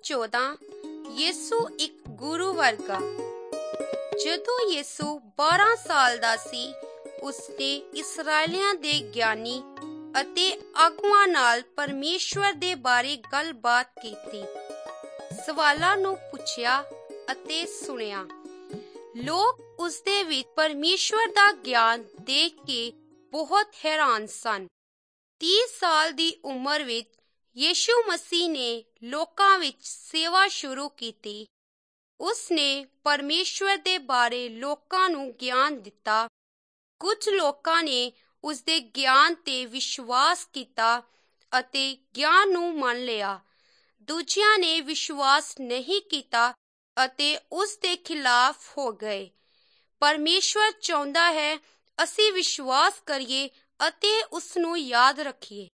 14 ਯਿਸੂ ਇੱਕ ਗੁਰੂ ਵਰਗਾ। ਜਦੋਂ ਯਿਸੂ 12 ਸਾਲ ਦਾ ਸੀ, ਉਸਨੇ ਇਸਰਾਏਲੀਆਂ ਦੇ ਗਿਆਨੀ ਅਤੇ ਆਗੂਆਂ ਨਾਲ ਪਰਮੇਸ਼ਵਰ ਦੇ ਬਾਰੇ ਗੱਲਬਾਤ ਕੀਤੀ, ਸਵਾਲਾਂ ਨੂੰ ਪੁੱਛਿਆ ਅਤੇ ਸੁਣਿਆ। ਲੋਕ ਉਸਦੇ ਵਿੱਚ ਪਰਮੇਸ਼ਵਰ ਦਾ ਗਿਆਨ ਦੇਖ ਕੇ ਬਹੁਤ ਹੈਰਾਨ ਸਨ। 30 ਸਾਲ ਦੀ ਉਮਰ ਵਿੱਚ ਯਿਸੂ ਮਸੀਹ ਨੇ ਲੋਕਾਂ ਵਿੱਚ ਸੇਵਾ ਸ਼ੁਰੂ ਕੀਤੀ। ਉਸਨੇ ਪਰਮੇਸ਼ਵਰ ਦੇ ਬਾਰੇ ਲੋਕਾਂ ਨੂੰ ਗਿਆਨ ਦਿੱਤਾ। ਕੁਝ ਲੋਕਾਂ ਨੇ ਉਸਦੇ ਗਿਆਨ ਤੇ ਵਿਸ਼ਵਾਸ ਕੀਤਾ ਅਤੇ ਗਿਆਨ ਨੂੰ ਮੰਨ ਲਿਆ। ਦੂਜਿਆਂ ਨੇ ਵਿਸ਼ਵਾਸ ਨਹੀਂ ਕੀਤਾ ਅਤੇ ਉਸ ਦੇ ਖਿਲਾਫ ਹੋ ਗਏ। ਪਰਮੇਸ਼ਵਰ ਚਾਹੁੰਦਾ ਹੈ ਅਸੀਂ ਵਿਸ਼ਵਾਸ ਕਰੀਏ ਅਤੇ ਉਸ ਨੂੰ ਯਾਦ ਰੱਖੀਏ।